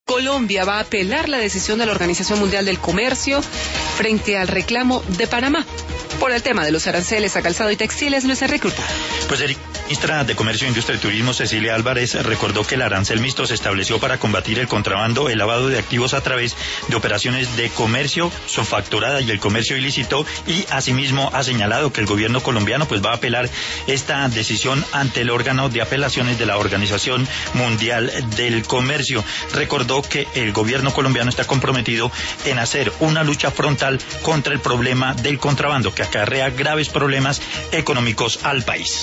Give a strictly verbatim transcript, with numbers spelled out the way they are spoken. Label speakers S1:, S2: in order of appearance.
S1: Colombia va a apelar la decisión de la Organización Mundial del Comercio frente al reclamo de Panamá por el tema de los aranceles a calzado y textiles. Luis Enrique Hurtado.
S2: Pues la ministra de Comercio, Industria y Turismo, Cecilia Álvarez, recordó que el arancel mixto se estableció para combatir el contrabando, el lavado de activos a través de operaciones de comercio subfacturada y el comercio ilícito, y asimismo ha señalado que el gobierno colombiano pues va a apelar esta decisión ante el órgano de apelaciones de la Organización Mundial del Comercio. Recordó que el gobierno colombiano está comprometido en hacer una lucha frontal contra el problema del contrabando, que acarrea graves problemas económicos al país.